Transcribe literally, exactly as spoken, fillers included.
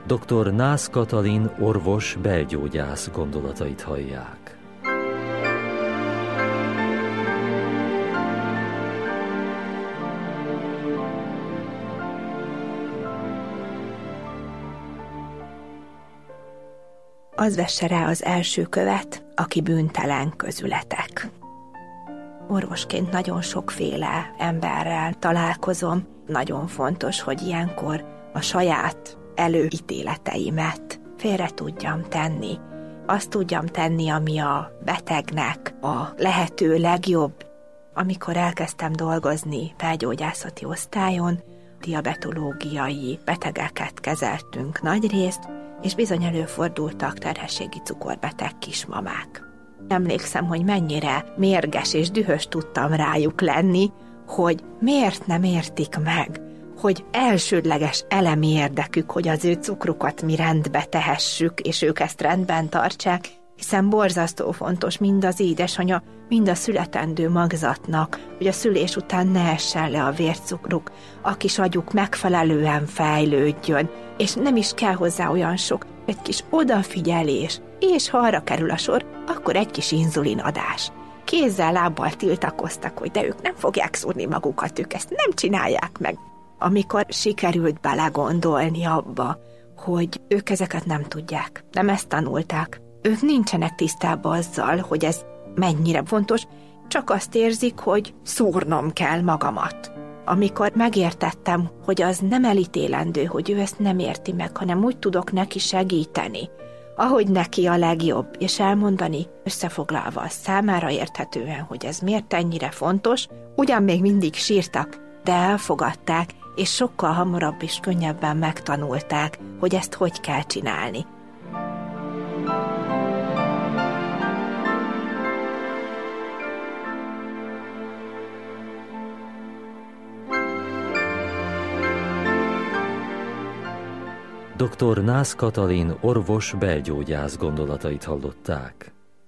doktor Nász Katalin orvos belgyógyász gondolatait hallják. Az vesse rá az első követ, aki bűntelen közületek. Orvosként nagyon sokféle emberrel találkozom. Nagyon fontos, hogy ilyenkor a saját előítéleteimet félre tudjam tenni. Azt tudjam tenni, ami a betegnek a lehető legjobb. Amikor elkezdtem dolgozni felgyógyászati osztályon, diabetológiai betegeket kezeltünk nagyrészt, és bizony előfordultak terhességi cukorbeteg kismamák. Emlékszem, hogy mennyire mérges és dühös tudtam rájuk lenni, hogy miért nem értik meg, hogy elsődleges elemi érdekük, hogy az ő cukrukat mi rendbe tehessük, és ők ezt rendben tartsák, hiszen borzasztó fontos mind az édesanya, mind a születendő magzatnak, hogy a szülés után ne essen le a vércukruk, a kis agyuk megfelelően fejlődjön, és nem is kell hozzá olyan sok, egy kis odafigyelés, és ha arra kerül a sor, akkor egy kis inzulinadás. Kézzel, lábbal tiltakoztak, hogy de ők nem fogják szúrni magukat, ők ezt nem csinálják meg. Amikor sikerült belegondolni abba, hogy ők ezeket nem tudják, nem ezt tanulták, ők nincsenek tisztában azzal, hogy ez mennyire fontos, csak azt érzik, hogy szúrnom kell magamat. Amikor megértettem, hogy az nem elítélendő, hogy ő ezt nem érti meg, hanem úgy tudok neki segíteni, ahogy neki a legjobb, és elmondani, összefoglalva a számára érthetően, hogy ez miért ennyire fontos, ugyan még mindig sírtak, de elfogadták, és sokkal hamarabb és könnyebben megtanulták, hogy ezt hogy kell csinálni. doktor Nász Katalin orvos belgyógyász gondolatait hallották.